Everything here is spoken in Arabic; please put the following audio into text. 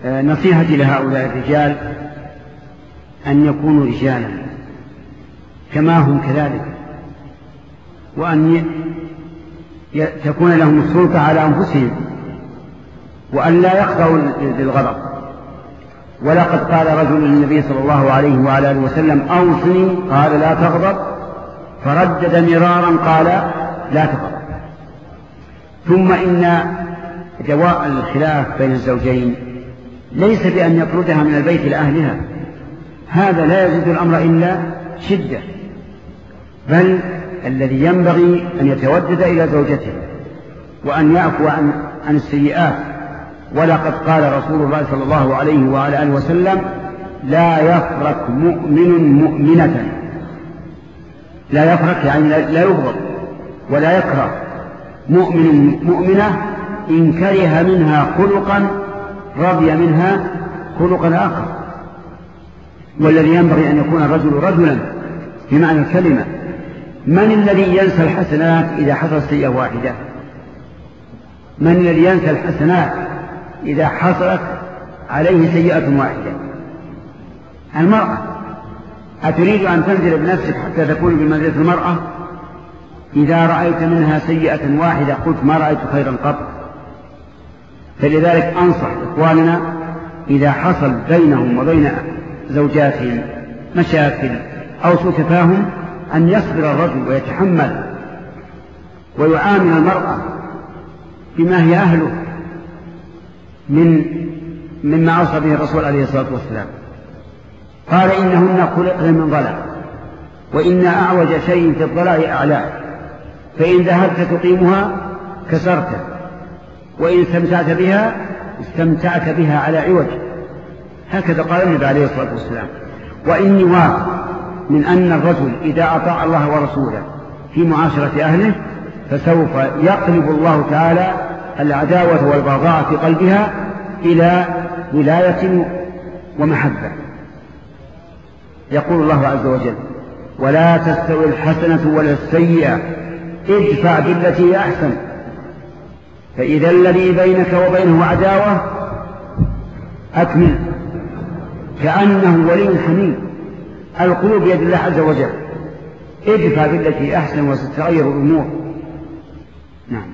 نصيحتي لهؤلاء الرجال أن يكونوا رجالا كما هم كذلك، وأن تكون لهم السلطة على أنفسهم، وأن لا يخضعوا للغضب. ولقد قال رجل للنبي صلى الله عليه وعلى آله وسلم: أوصني، قال: لا تغضب، فردد مرارا قال: لا تغضب. ثم إن دواء الخلاف بين الزوجين ليس بأن يطردها من البيت لأهلها، هذا لا يزيد الأمر إلا شدة، بل الذي ينبغي أن يتودد إلى زوجته وأن يعفو عن السيئات. ولقد قال رسول الله صلى الله عليه وعلى آله وسلم: لا يفرق مؤمن مؤمنة، لا يفرق يعني لا يبغض ولا يكره مؤمن مؤمنة إن كره منها خلقا رضي منها خلقا آخر. والذي ينبغي أن يكون الرجل رجلا بمعنى الكلمة. من الذي ينسى الحسنات إذا حصلت سيئة واحدة؟ من الذي ينسى الحسنات إذا حصلت عليه سيئة واحدة؟ المرأة. أتريد أن تنزل بنفسك حتى تكون بمنزلة المرأة؟ إذا رأيت منها سيئة واحدة قلت: ما رأيت خيرا قط. فلذلك أنصح إخواننا إذا حصل بينهم وبين زوجاتهم مشاكل أو سوء تفاهم أن يصبر الرجل ويتحمل ويعامل المرأة بما هي أهله مما أوصى به الرسول عليه الصلاة والسلام. قال: إنهن خلقن من ضلع، وإن أعوج شيء في الضلع أعلاه، فإن ذهبت تقيمها كسرته، وإن استمتعت بها استمتعت بها على عوج. هكذا قال النبي عليه الصلاة والسلام. وإني واثق من أن الرجل إذا أطاع الله ورسوله في معاشرة أهله فسوف يقلب الله تعالى العداوة والبغضاء في قلبها إلى ولاية ومحبة. يقول الله عز وجل: ولا تستوي الحسنة ولا السيئة، ادفع بالتي هي أحسن، فإذا الذي بينك وبينه عداوة أكمل كأنه ولي حميم. القلوب بيد الله عز وجل، ادفع بالتي أحسن وستتغير الأمور. نعم.